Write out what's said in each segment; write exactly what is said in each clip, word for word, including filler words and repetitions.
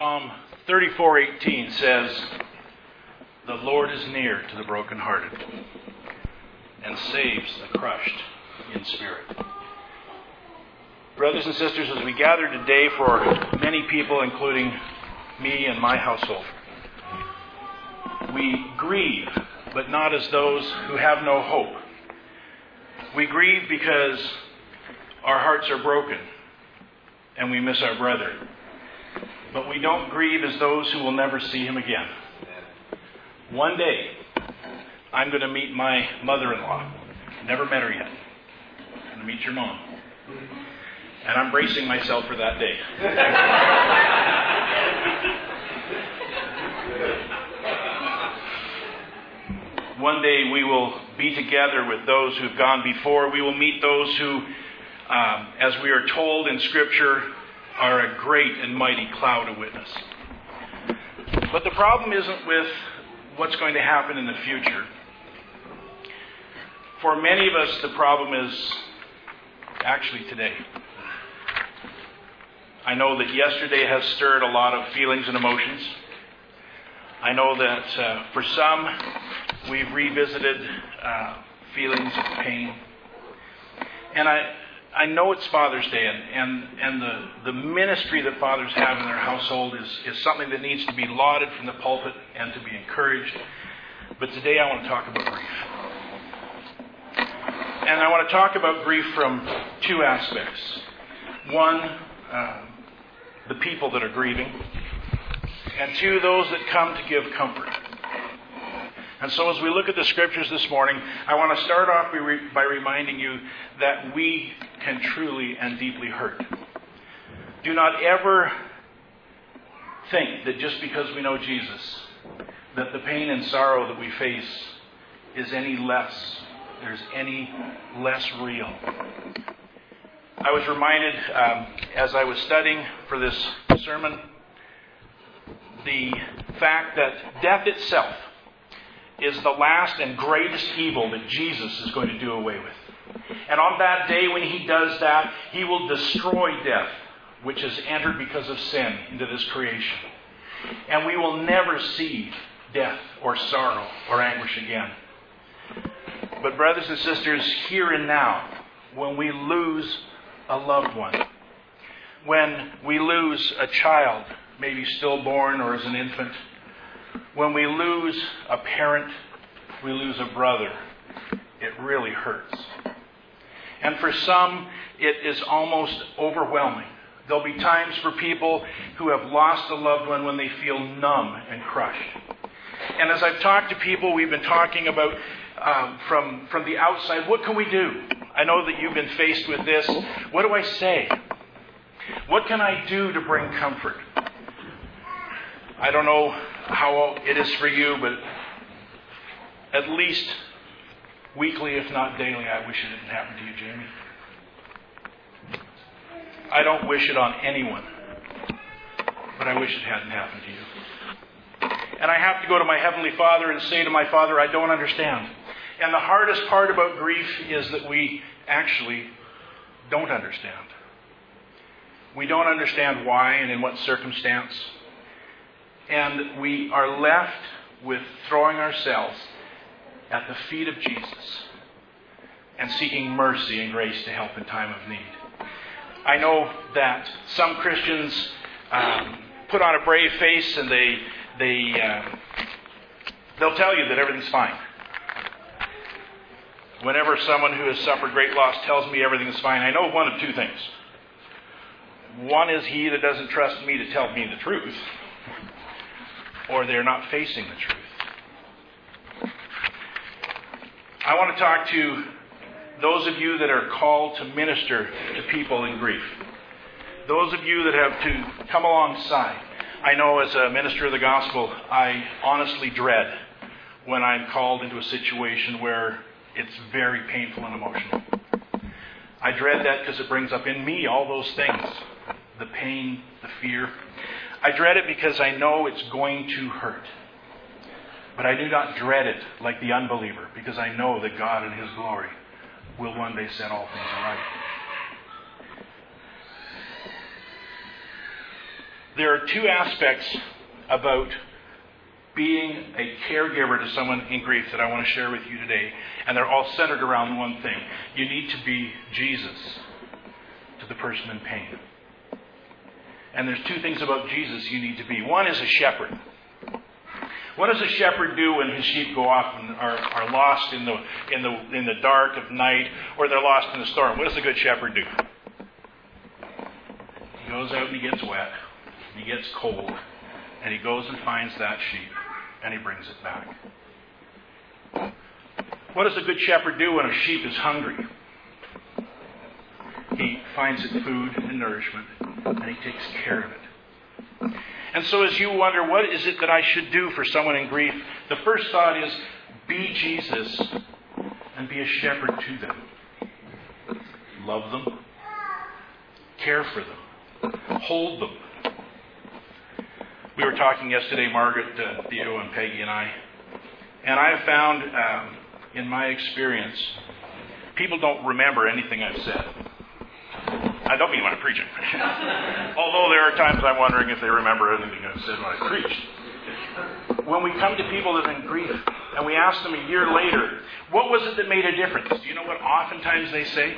Psalm thirty-four eighteen says, "The Lord is near to the brokenhearted and saves the crushed in spirit." Brothers and sisters, as we gather today for many people, including me and my household, we grieve, but not as those who have no hope. We grieve because our hearts are broken and we miss our brother. But we don't grieve as those who will never see him again. One day, I'm going to meet my mother-in-law. Never met her yet. I'm going to meet your mom. And I'm bracing myself for that day. One day we will be together with those who've gone before. We will meet those who, um, as we are told in Scripture, are a great and mighty cloud of witness. But the problem isn't with what's going to happen in the future. For many of us, the problem is actually today. I know that yesterday has stirred a lot of feelings and emotions. I know that uh, for some, we've revisited uh, feelings of pain. And I I know it's Father's Day, and, and, and the, the ministry that fathers have in their household is, is something that needs to be lauded from the pulpit and to be encouraged. But today I want to talk about grief. And I want to talk about grief from two aspects. One, uh, the people that are grieving. And two, those that come to give comfort. And so as we look at the Scriptures this morning, I want to start off by reminding you that we can truly and deeply hurt. Do not ever think that just because we know Jesus, that the pain and sorrow that we face is any less, there's any less real. I was reminded um, as I was studying for this sermon, the fact that death itself is the last and greatest evil that Jesus is going to do away with. And on that day when he does that, he will destroy death, which has entered because of sin into this creation. And we will never see death or sorrow or anguish again. But brothers and sisters, here and now, when we lose a loved one, when we lose a child, maybe stillborn or as an infant, when we lose a parent, we lose a brother, it really hurts. And for some, it is almost overwhelming. There'll be times for people who have lost a loved one when they feel numb and crushed. And as I've talked to people, we've been talking about um, from, from the outside, what can we do? I know that you've been faced with this. What do I say? What can I do to bring comfort? I don't know how it is for you, but at least weekly, if not daily, I wish it didn't happen to you, Jamie. I don't wish it on anyone, but I wish it hadn't happened to you. And I have to go to my Heavenly Father and say to my Father, I don't understand. And the hardest part about grief is that we actually don't understand. We don't understand why and in what circumstance. And we are left with throwing ourselves at the feet of Jesus and seeking mercy and grace to help in time of need. I know that some Christians um, put on a brave face and they they uh, they'll tell you that everything's fine. Whenever someone who has suffered great loss tells me everything is fine, I know one of two things. One is he that doesn't trust me to tell me the truth, or they're not facing the truth. I want to talk to those of you that are called to minister to people in grief. Those of you that have to come alongside. I know as a minister of the gospel, I honestly dread when I'm called into a situation where it's very painful and emotional. I dread that because it brings up in me all those things. The pain, the fear. I dread it because I know it's going to hurt. But I do not dread it like the unbeliever, because I know that God in His glory will one day set all things right. there are two aspects about being a caregiver to someone in grief that I want to share with you today. And they're all centered around one thing. You need to be Jesus to the person in pain. And there's two things about Jesus you need to be. One is a shepherd. What does a shepherd do when his sheep go off and are, are lost in the, in, the, in the dark of night, or they're lost in the storm? What does a good shepherd do? He goes out and he gets wet, and he gets cold, and he goes and finds that sheep, and he brings it back. What does a good shepherd do when a sheep is hungry? He finds it food and nourishment, and he takes care of it. And so as you wonder, what is it that I should do for someone in grief? The first thought is, be Jesus and be a shepherd to them. Love them. Care for them. Hold them. We were talking yesterday, Margaret, uh, Theo, and Peggy and I, and I have found, um, in my experience, people don't remember anything I've said. I don't mean when I'm preaching. Although there are times I'm wondering if they remember anything I've said when I preached. When we come to people that are in grief, and we ask them a year later, what was it that made a difference? Do you know what oftentimes they say?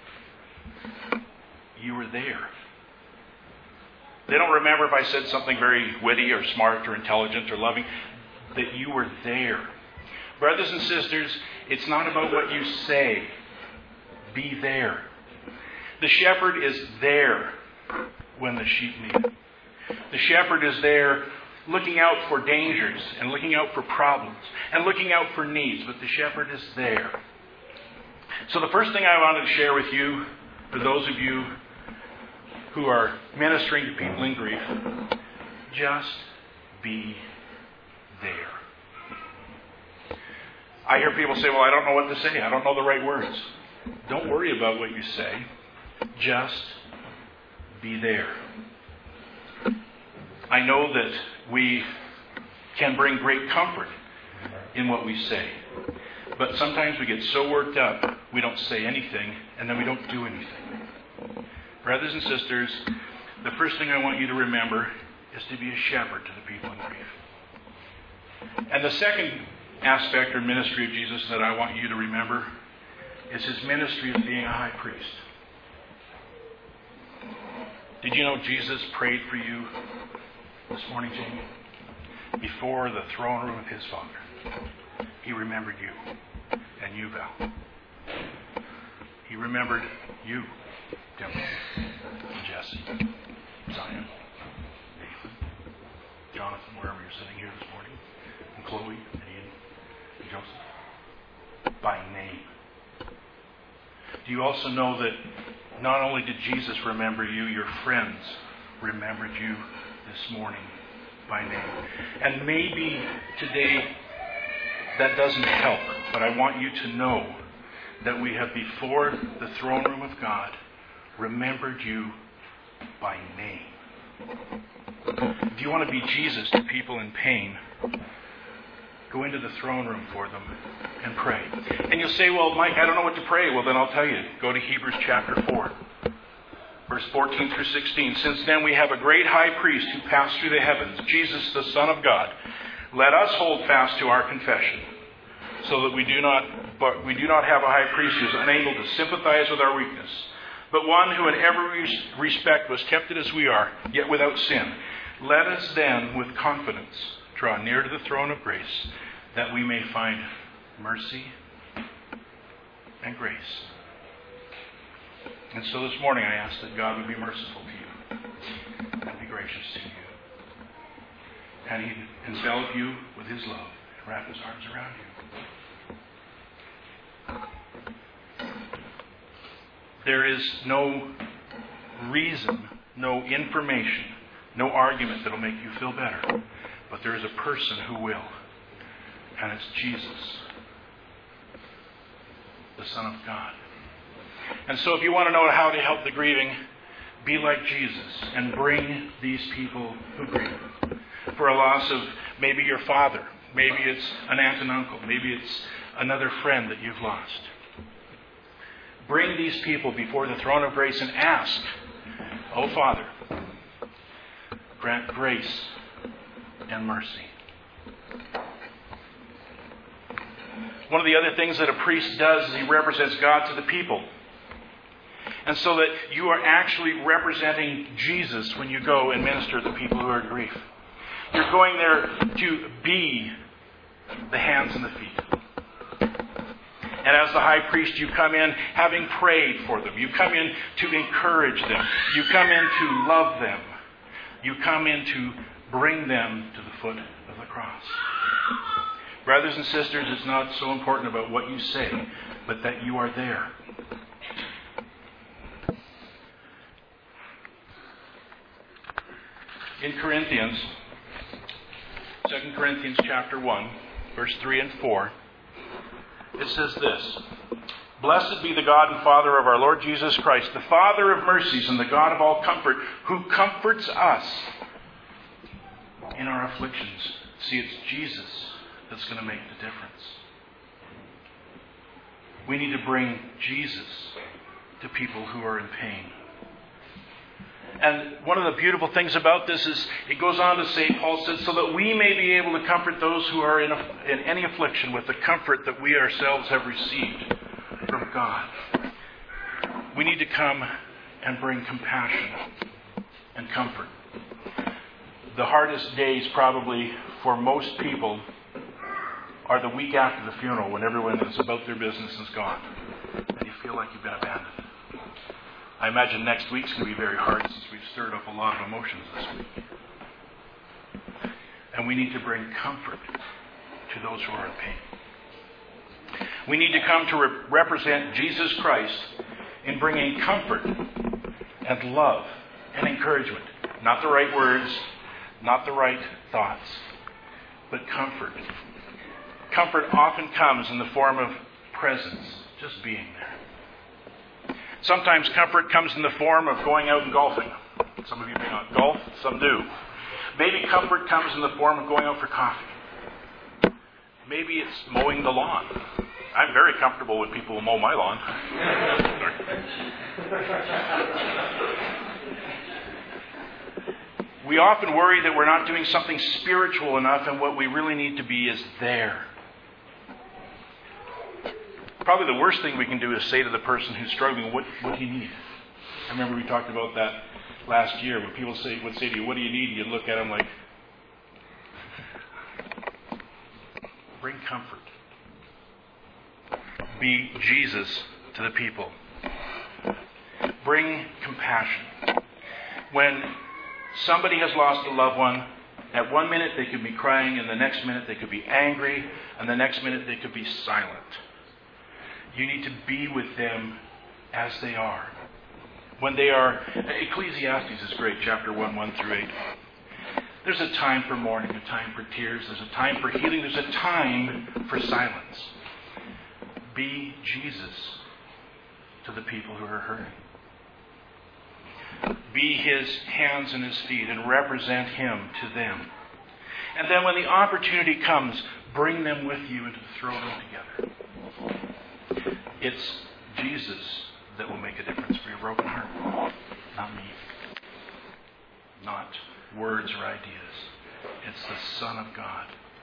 You were there. They don't remember if I said something very witty or smart or intelligent or loving. That you were there. Brothers and sisters, it's not about what you say. Be there. The shepherd is there when the sheep need him. The shepherd is there looking out for dangers and looking out for problems and looking out for needs. But the shepherd is there. So the first thing I wanted to share with you, for those of you who are ministering to people in grief, just be there. I hear people say, well, I don't know what to say. I don't know the right words. Don't worry about what you say. Just be there. I know that we can bring great comfort in what we say. But sometimes we get so worked up, we don't say anything, and then we don't do anything. Brothers and sisters, the first thing I want you to remember is to be a shepherd to the people in grief. And the second aspect or ministry of Jesus that I want you to remember is his ministry of being a high priest. Did you know Jesus prayed for you this morning, Jamie? Before the throne room of his Father. He remembered you and you, Val. He remembered you, Dimple, Jesse, Zion, Nathan, Jonathan, wherever you're sitting here this morning, and Chloe, and Ian, and Joseph, by name. Do you also know that not only did Jesus remember you, your friends remembered you this morning by name. And maybe today that doesn't help, but I want you to know that we have before the throne room of God remembered you by name. If you want to be Jesus to people in pain, go into the throne room for them and pray. And you'll say, well, Mike, I don't know what to pray. Well, then I'll tell you. Go to Hebrews chapter four, verse fourteen through sixteen. Since then we have a great high priest who passed through the heavens, Jesus, the Son of God. Let us hold fast to our confession, so that we do not, but we do not have a high priest who is unable to sympathize with our weakness, but one who in every respect was tempted as we are, yet without sin. Let us then, with confidence, draw near to the throne of grace, that we may find mercy and grace. And so this morning I ask that God would be merciful to you and be gracious to you. And He'd envelop you with His love and wrap His arms around you. There is no reason, no information, no argument that will make you feel better. But there is a person who will. And it's Jesus, the Son of God. And so if you want to know how to help the grieving, be like Jesus and bring these people who grieve. For a loss of maybe your father, maybe it's an aunt and uncle, maybe it's another friend that you've lost. Bring these people before the throne of grace and ask, oh Father, grant grace and mercy. One of the other things that a priest does is he represents God to the people. And so that you are actually representing Jesus when you go and minister to the people who are in grief. You're going there to be the hands and the feet. And as the high priest, you come in having prayed for them. You come in to encourage them. You come in to love them. You come in to bring them to the foot of the cross. Brothers and sisters, it's not so important about what you say, but that you are there. In Corinthians, Second Corinthians chapter one, verse three and four, it says this: Blessed be the God and Father of our Lord Jesus Christ, the Father of mercies and the God of all comfort, who comforts us in our afflictions. See, it's Jesus that's going to make the difference. We need to bring Jesus to people who are in pain. And one of the beautiful things about this is it goes on to say, Paul says, so that we may be able to comfort those who are in, a, in any affliction with the comfort that we ourselves have received from God. We need to come and bring compassion and comfort. The hardest days probably for most people are the week after the funeral, when everyone is about their business is gone and you feel like you've been abandoned. I imagine next week's going to be very hard since we've stirred up a lot of emotions this week. And we need to bring comfort to those who are in pain. We need to come to re- represent Jesus Christ in bringing comfort and love and encouragement. Not the right words, not the right thoughts, but comfort. Comfort often comes in the form of presence, just being there. Sometimes comfort comes in the form of going out and golfing. Some of you may not golf, some do. Maybe comfort comes in the form of going out for coffee. Maybe it's mowing the lawn. I'm very comfortable when people mow my lawn. We often worry that we're not doing something spiritual enough, and what we really need to be is there. Probably the worst thing we can do is say to the person who's struggling, what, what do you need? I remember we talked about that last year when people say, would say to you, what do you need? You'd look at them like, bring comfort. Be Jesus to the people. Bring compassion. When somebody has lost a loved one, at one minute they could be crying, and the next minute they could be angry, and the next minute they could be silent. You need to be with them as they are. When they are... Ecclesiastes is great, chapter one, one through eight. There's a time for mourning, a time for tears, there's a time for healing, there's a time for silence. Be Jesus to the people who are hurting. Be His hands and His feet and represent Him to them. And then when the opportunity comes, bring them with you into the throne room together. It's Jesus that will make a difference for your broken heart, not me. Not words or ideas. It's the Son of God.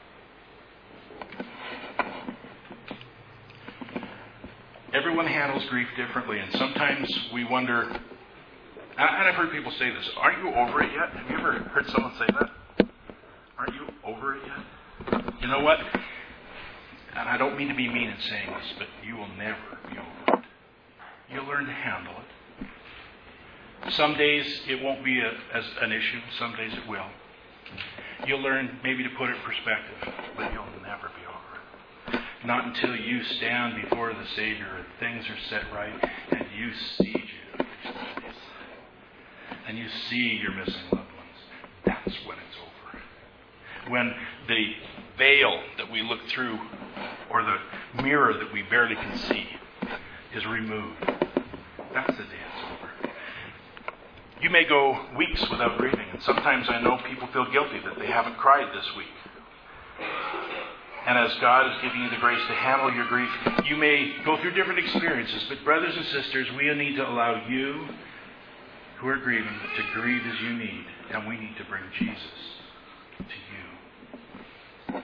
Everyone handles grief differently, and sometimes we wonder, and I've heard people say this, aren't you over it yet? Have you ever heard someone say that? Aren't you over it yet? You know what? And I don't mean to be mean in saying this, but you will never be over it. You'll learn to handle it. Some days it won't be a, as an issue. Some days it will. You'll learn maybe to put it in perspective, but you'll never be over it. Not until you stand before the Savior and things are set right and you see Jesus and you see your missing loved ones. That's when it's over. When the veil that we look through, or the mirror that we barely can see, is removed. That's the day it's over. You may go weeks without grieving, and sometimes I know people feel guilty that they haven't cried this week. And as God is giving you the grace to handle your grief, you may go through different experiences. But brothers and sisters, we need to allow you who are grieving, to grieve as you need, and we need to bring Jesus to you.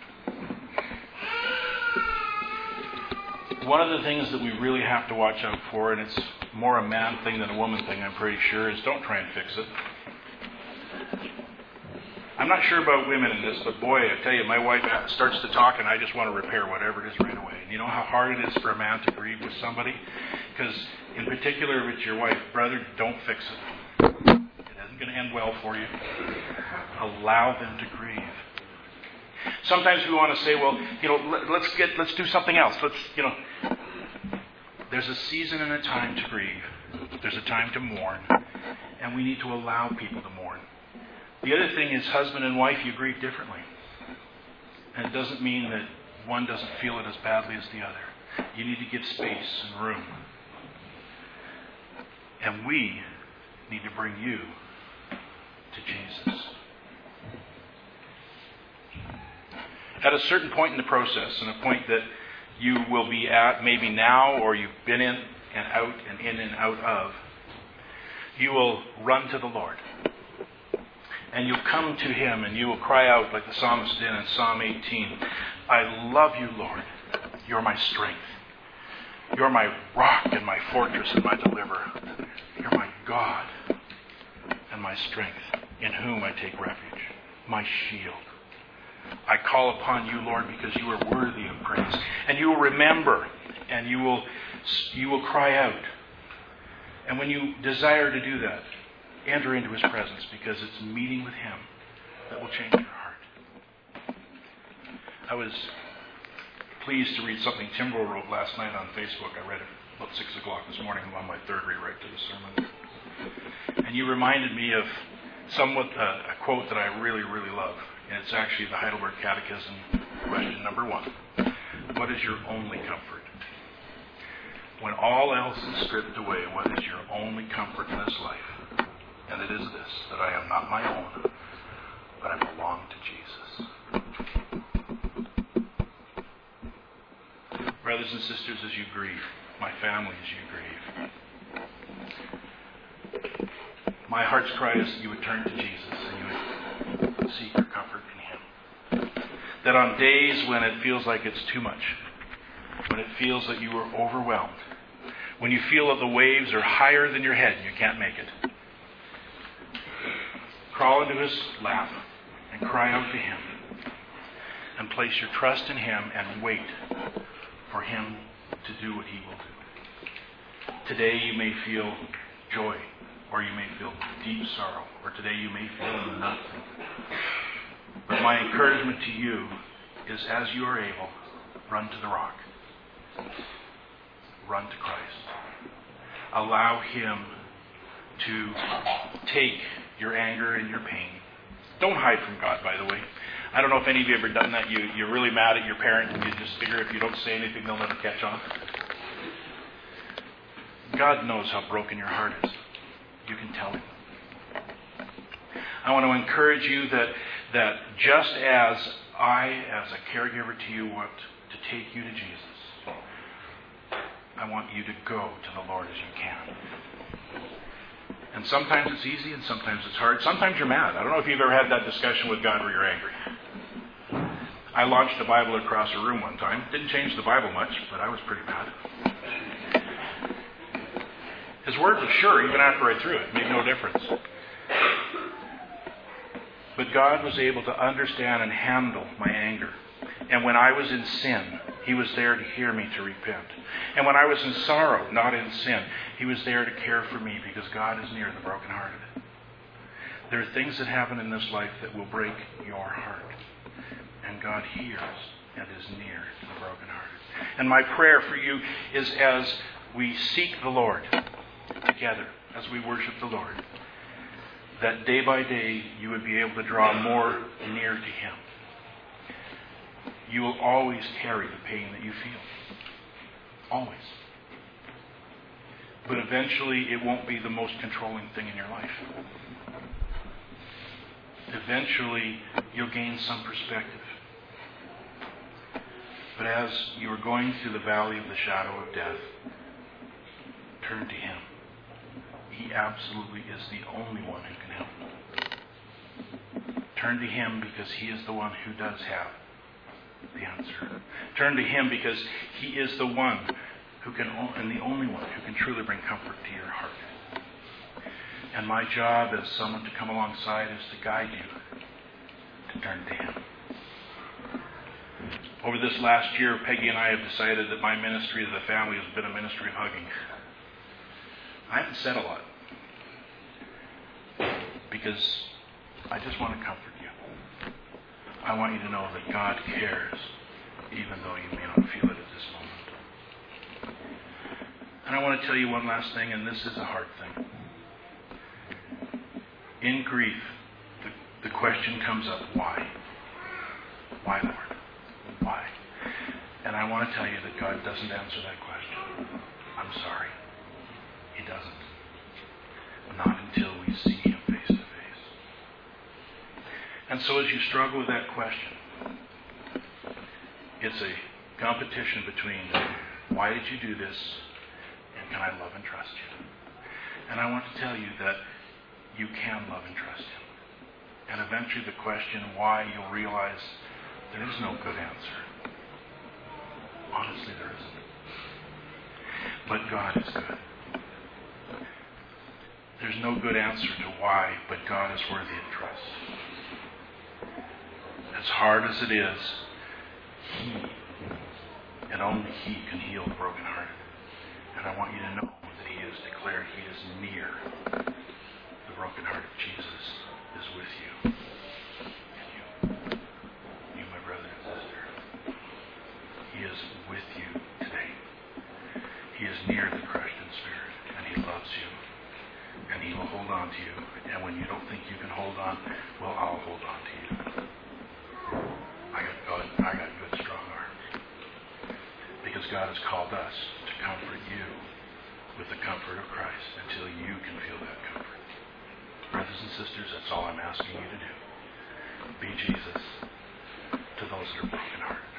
One of the things that we really have to watch out for, and it's more a man thing than a woman thing, I'm pretty sure, is don't try and fix it. I'm not sure about women in this, but boy, I tell you, my wife starts to talk and I just want to repair whatever it is right away. And you know how hard it is for a man to grieve with somebody? Because in particular, if it's your wife, brother, don't fix it. It isn't going to end well for you. Allow them to grieve. Sometimes we want to say, well, you know, let's get, let's do something else. Let's, you know, there's a season and a time to grieve. There's a time to mourn, and we need to allow people to mourn. The other thing is, husband and wife, you grieve differently, and it doesn't mean that one doesn't feel it as badly as the other. You need to give space and room, and we need to bring you to Jesus. At a certain point in the process, and a point that you will be at maybe now, or you've been in and out and in and out of, you will run to the Lord. And you'll come to Him and you will cry out like the psalmist did in Psalm eighteen, I love you, Lord. You're my strength. You're my rock and my fortress and my deliverer. You're my God and my strength, in whom I take refuge, my shield. I call upon you, Lord, because you are worthy of praise. And you will remember, and you will, you will cry out. And when you desire to do that, enter into His presence, because it's meeting with Him that will change your heart. I was pleased to read something Timbo wrote last night on Facebook. I read it about six o'clock this morning on my third rewrite to the sermon. And you reminded me of somewhat uh, a quote that I really, really love. And it's actually the Heidelberg Catechism, question number one. What is your only comfort? When all else is stripped away, what is your only comfort in this life? And it is this, that I am not my own, but I belong to Jesus. Brothers and sisters, as you grieve, my family as you grieve, my heart's cry is that you would turn to Jesus and you would seek your comfort in Him. That on days when it feels like it's too much, when it feels that you are overwhelmed, when you feel that the waves are higher than your head and you can't make it, crawl into His lap and cry out to Him and place your trust in Him and wait for Him to do what He will do. Today you may feel joy, or you may feel deep sorrow, or today you may feel nothing. But my encouragement to you is, as you are able, run to the rock. Run to Christ. Allow Him to take your anger and your pain. Don't hide from God, by the way. I don't know if any of you have ever done that. You, you're really mad at your parent and you just figure if you don't say anything, they'll never catch on. God knows how broken your heart is. You can tell Him. I want to encourage you that, that just as I, as a caregiver to you, want to take you to Jesus, I want you to go to the Lord as you can. And sometimes it's easy and sometimes it's hard. Sometimes you're mad. I don't know if you've ever had that discussion with God where you're angry. I launched the Bible across a room one time. Didn't change the Bible much, but I was pretty mad. His word was sure even after I threw it. It made no difference. But God was able to understand and handle my anger. And when I was in sin, He was there to hear me to repent. And when I was in sorrow, not in sin, He was there to care for me, because God is near the brokenhearted. There are things that happen in this life that will break your heart. And God hears and is near to the brokenhearted. And my prayer for you is, as we seek the Lord together, as we worship the Lord, that day by day you would be able to draw more near to Him. You will always carry the pain that you feel. Always. But eventually it won't be the most controlling thing in your life. Eventually you'll gain some perspective. But as you are going through the valley of the shadow of death, turn to Him. He absolutely is the only one who can help. Turn to Him because He is the one who does have the answer. Turn to Him because He is the one who can, and the only one who can truly bring comfort to your heart. And my job as someone to come alongside is to guide you to turn to Him. Over this last year, Peggy and I have decided that my ministry to the family has been a ministry of hugging. I haven't said a lot because I just want to comfort you. I want you to know that God cares, even though you may not feel it at this moment. And I want to tell you one last thing, and this is a hard thing. In grief, the, the question comes up, why? Why, Lord? Why? And I want to tell you that God doesn't answer that question. I'm sorry. He doesn't. Not until we see Him face to face. And so as you struggle with that question, it's a competition between why did you do this and can I love and trust you? And I want to tell you that you can love and trust Him. And eventually the question why, you'll realize there is no good answer. Honestly, there isn't. But God is good. There's no good answer to why, but God is worthy of trust. As hard as it is, He, and only He, can heal the brokenhearted. And I want you to know that He has declared He is near. The brokenhearted Jesus is with you. And you, you, my brother and sister. He is with you today. He is near the crushed in spirit, and He loves you. And He will hold on to you. And when you don't think you can hold on, well, I'll hold on to you. I got God, I got good, strong arms. Because God has called us to comfort you with the comfort of Christ until you can feel that comfort. Brothers and sisters, that's all I'm asking you to do. Be Jesus to those that are brokenhearted.